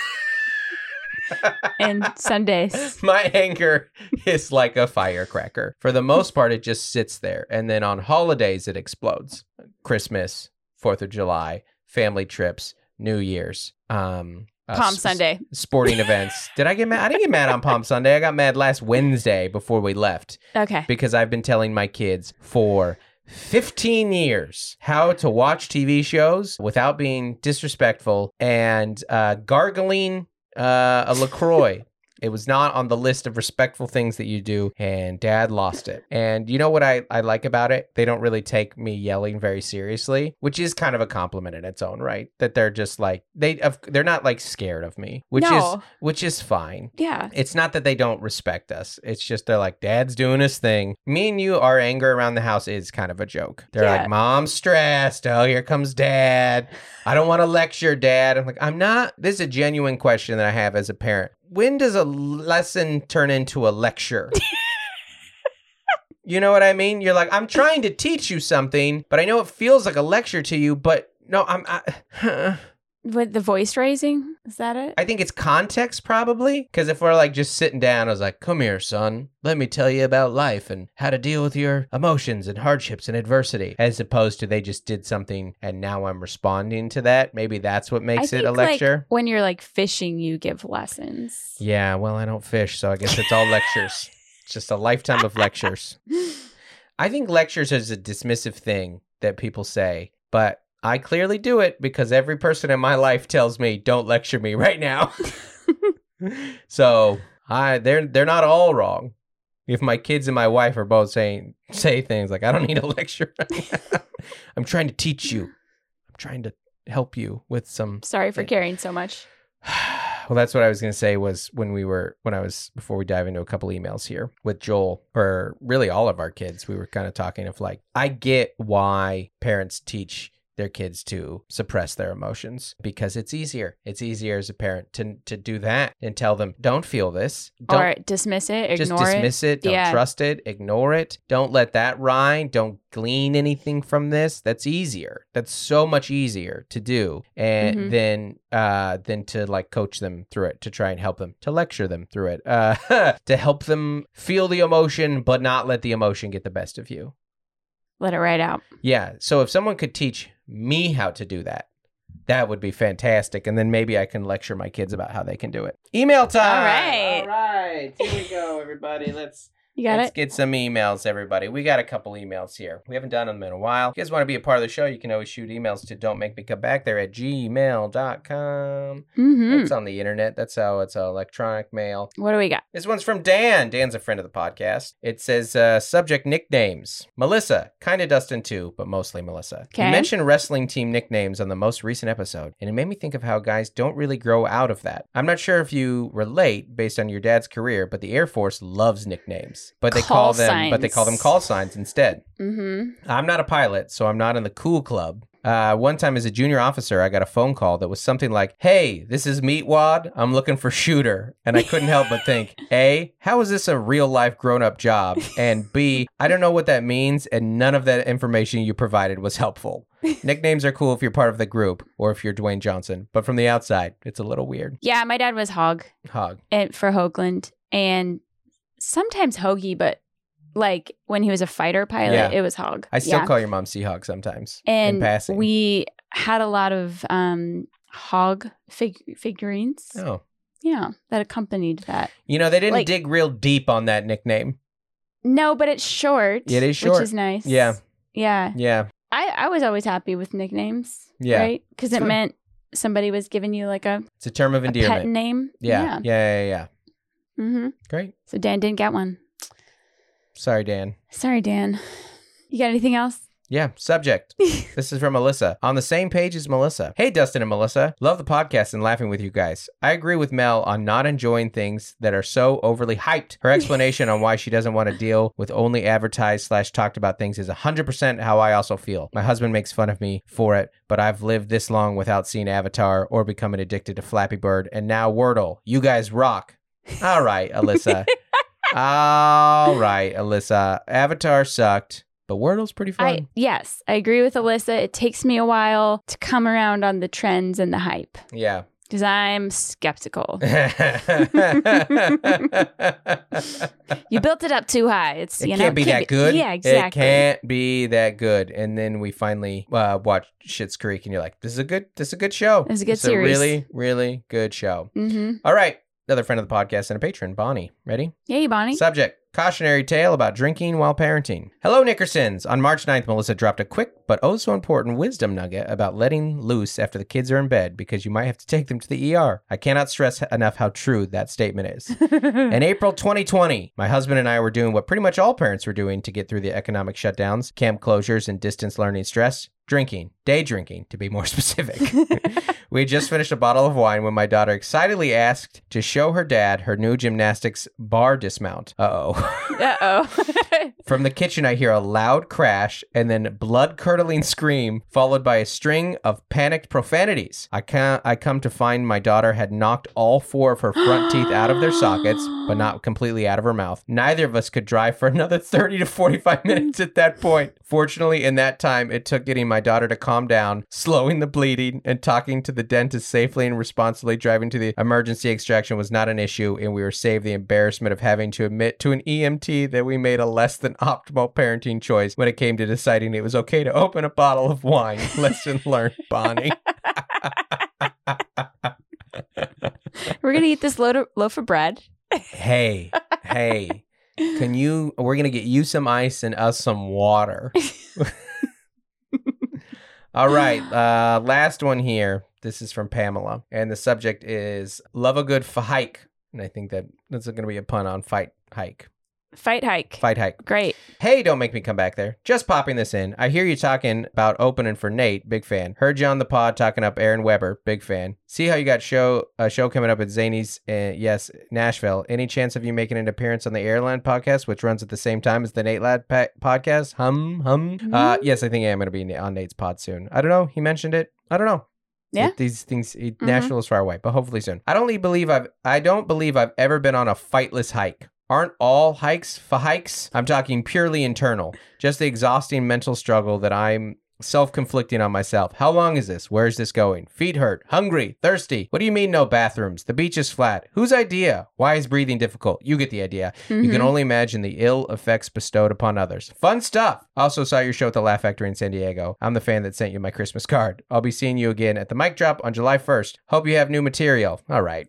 And Sundays.
My anger is like a firecracker. For the most part, it just sits there. And then on holidays, it explodes. Christmas, fourth of July, family trips, New Year's, um, uh,
Palm
s-
Sunday.
sporting events. Did I get mad? I didn't get mad on Palm Sunday. I got mad last Wednesday before we left
Okay.
because I've been telling my kids for fifteen years how to watch T V shows without being disrespectful and uh, gargling uh, a LaCroix. It was not on the list of respectful things that you do, and Dad lost it. And you know what I, I like about it? They don't really take me yelling very seriously, which is kind of a compliment in its own right. That they're just like they of- they're not like scared of me, which
No.
is which is fine.
Yeah.
It's not that they don't respect us. It's just they're like, Dad's doing his thing. Me and you, our anger around the house is kind of a joke. They're
Yeah.
like, Mom's stressed. Oh, here comes Dad. I don't want to lecture Dad. I'm like, I'm not. This is a genuine question that I have as a parent. When does a lesson turn into a lecture? You know what I mean? You're like, I'm trying to teach you something, but I know it feels like a lecture to you, but no, I'm... I,
With the voice raising? Is that it?
I think it's context probably. Because if we're like just sitting down, I was like, come here, son. Let me tell you about life and how to deal with your emotions and hardships and adversity. As opposed to they just did something and now I'm responding to that. Maybe that's what makes
I
it a
think,
lecture.
Like, when you're like fishing, you give lessons.
Yeah, well, I don't fish, so I guess it's all lectures. It's just a lifetime of lectures. I think lectures is a dismissive thing that people say, but I clearly do it because every person in my life tells me, don't lecture me right now. So I they're they're not all wrong. If my kids and my wife are both saying say things like, I don't need a lecture right now. I'm trying to teach you. I'm trying to help you with some
Sorry for carrying so much.
Well, that's what I was going to say was when we were, when I was, before we dive into a couple emails here with Joel, or really all of our kids, we were kind of talking of like, I get why parents teach their kids to suppress their emotions because it's easier. It's easier as a parent to to do that and tell them, don't feel this. Don't,
or dismiss it, ignore
just dismiss it. it don't
Yeah.
trust it. Ignore it. Don't let that ride. Don't glean anything from this. That's easier. That's so much easier to do and
Mhm.
than uh than to like coach them through it, to try and help them, to lecture them through it, uh to help them feel the emotion but not let the emotion get the best of you.
Let it right out.
Yeah. So if someone could teach me how to do that, that would be fantastic. And then maybe I can lecture my kids about how they can do it. Email time.
All right.
All right. Here we go, everybody. Let's
You got
let's
it?
get some emails, everybody. We got a couple emails here. We haven't done them in a while. If you guys want to be a part of the show, you can always shoot emails to don't make me come back there at gmail dot com.
Mm-hmm.
It's on the internet. That's how it's uh, electronic mail.
What do we got?
This one's from Dan. Dan's a friend of the podcast. It says, uh, subject nicknames. Melissa, kind of Dustin too, but mostly Melissa.
Okay.
You mentioned wrestling team nicknames on the most recent episode, and it made me think of how guys don't really grow out of that. I'm not sure if you relate based on your dad's career, but the Air Force loves nicknames. But they
Call
call them, but they
signs.
call them call signs instead.
Mm-hmm.
I'm not a pilot, so I'm not in the cool club. Uh, one time as a junior officer, I got a phone call that was something like, hey, this is Meatwad. I'm looking for shooter. And I couldn't help but think, A, how is this a real life grown up job? And B, I don't know what that means. And none of that information you provided was helpful. Nicknames are cool if you're part of the group or if you're Dwayne Johnson. But from the outside, it's a little weird.
Yeah, my dad was Hog
Hog.
and, for Hoagland. And sometimes Hoagie, but like when he was a fighter pilot,
Yeah.
it was Hog.
I still
Yeah.
call your mom Seahawk sometimes
And
in passing.
we had a lot of um, Hog fig- figurines.
oh.
Yeah, that accompanied that.
You know, they didn't
Like-
dig real deep on that nickname.
No, but it's short.
It is short.
Which is nice.
Yeah.
Yeah.
Yeah.
I, I was always happy with nicknames.
Yeah.
Right? Because
It's
it
fun.
meant somebody was giving you like a,
It's a term of
a
endearment.
pet name.
Yeah. Yeah. Yeah. Yeah.
Mm-hmm.
Great.
So Dan didn't get one.
Sorry, Dan.
Sorry, Dan. You got anything else?
Yeah. Subject. This is from Melissa. On the same page as Melissa. Hey, Dustin and Melissa. Love the podcast and laughing with you guys. I agree with Mel on not enjoying things that are so overly hyped. Her explanation on why she doesn't want to deal with only advertised slash talked about things is one hundred percent how I also feel. My husband makes fun of me for it, but I've lived this long without seeing Avatar or becoming addicted to Flappy Bird and now Wordle. You guys rock. All right, Alyssa. All right, Alyssa. Avatar sucked, but Wordle's pretty fun.
I yes, I agree with Alyssa. It takes me a while to come around on the trends and the hype
Yeah.
because I'm skeptical. You built it up too high. It's
It
you
can't
know
be that good.
Yeah, exactly.
It can't be that good. And then we finally uh, watch Schitt's Creek, and you're like, "This is a good. This is a good show.
It's a good
It's
series.
a really, really good show."
Mm-hmm.
All right, another friend of the podcast and a patron, Bonnie. Ready?
Hey, Bonnie.
Subject: cautionary tale about drinking while parenting. Hello, Nickersons. On March ninth, Melissa dropped a quick but oh so important wisdom nugget about letting loose after the kids are in bed because you might have to take them to the E R. I cannot stress enough how true that statement is. In April twenty twenty, my husband and I were doing what pretty much all parents were doing to get through the economic shutdowns, camp closures, and distance learning stress. Drinking. Day drinking, to be more specific. We had just finished a bottle of wine when my daughter excitedly asked to show her dad her new gymnastics bar dismount. Uh-oh.
Uh-oh.
From the kitchen, I hear a loud crash and then blood-curdling scream, followed by a string of panicked profanities. I can't, I come to find my daughter had knocked all four of her front teeth out of their sockets, but not completely out of her mouth. Neither of us could drive for another thirty to forty-five minutes at that point. Fortunately, in that time, it took getting my daughter to calm calm down, slowing the bleeding, and talking to the dentist safely and responsibly driving to the emergency extraction was not an issue, and we were saved the embarrassment of having to admit to an E M T that we made a less than optimal parenting choice when it came to deciding it was okay to open a bottle of wine. Lesson learned, Bonnie.
We're going to eat this lo- loaf of bread.
Hey, hey, can you, we're going to get you some ice and us some water. All right, uh, last one here. This is from Pamela, and the subject is love a good f-hike. And I think that that's going to be a pun on fight hike.
Fight hike.
Fight hike.
Great.
Hey, don't make me come back there. Just popping this in. I hear you talking about opening for Nate. Big fan. Heard you on the pod talking up Aaron Weber. Big fan. See how you got show a show coming up at Zany's, uh, yes, Nashville. Any chance of you making an appearance on the Airland podcast, which runs at the same time as the Nate Lad pa- podcast? Hum, hum. Mm-hmm. Uh, yes, I think I am going to be on Nate's pod soon. I don't know. He mentioned it. I don't know.
Yeah.
It, these things, it,
Mm-hmm.
Nashville is far away, but hopefully soon. I don't believe I've, I don't believe I've ever been on a fightless hike. Aren't all hikes for hikes? I'm talking purely internal. Just the exhausting mental struggle that I'm self-conflicting on myself. How long is this? Where is this going? Feet hurt. Hungry. Thirsty. What do you mean no bathrooms? The beach is flat. Whose idea? Why is breathing difficult? You get the idea.
Mm-hmm.
You can only imagine the ill effects bestowed upon others. Fun stuff. Also saw your show at the Laugh Factory in San Diego. I'm the fan that sent you my Christmas card. I'll be seeing you again at the mic drop on July first. Hope you have new material. All right.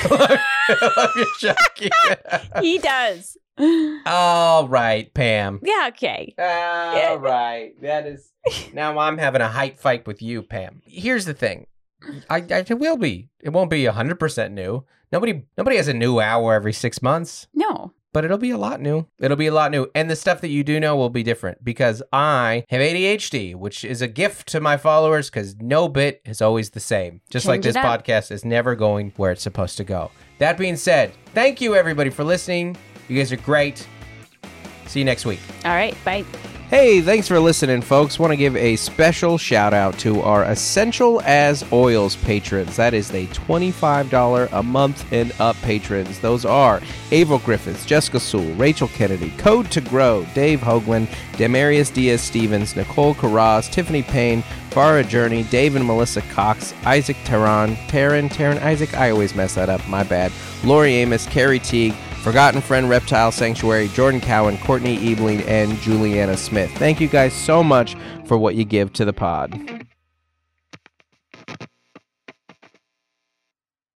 I love your shock.
He does.
All right, Pam.
Yeah, okay.
All right. That is. Now I'm having a height fight with you, Pam. Here's the thing. I, I it will be. It won't be one hundred percent new. Nobody nobody has a new hour every six months.
No.
But it'll be a lot new. It'll be a lot new. And the stuff that you do know will be different because I have A D H D, which is a gift to my followers because no bit is always the same. Just like
Change
this
it up.
podcast is never going where it's supposed to go. That being said, thank you everybody for listening. You guys are great. See you next week.
All right. Bye.
Hey, thanks for listening, folks. Want to give a special shout out to our Essential as Oils patrons. That is the twenty-five dollars a month and up patrons. Those are Avril Griffiths, Jessica Sewell, Rachel Kennedy, Code to Grow, Dave Hoagland, Demarius Diaz-Stevens, Nicole Carraz, Tiffany Payne, Farah Journey, Dave and Melissa Cox, Isaac Terran, Taryn, Taryn Isaac, I always mess that up, my bad, Lori Amos, Carrie Teague, Forgotten Friend Reptile Sanctuary, Jordan Cowan, Courtney Ebeling, and Juliana Smith. Thank you guys so much for what you give to the pod.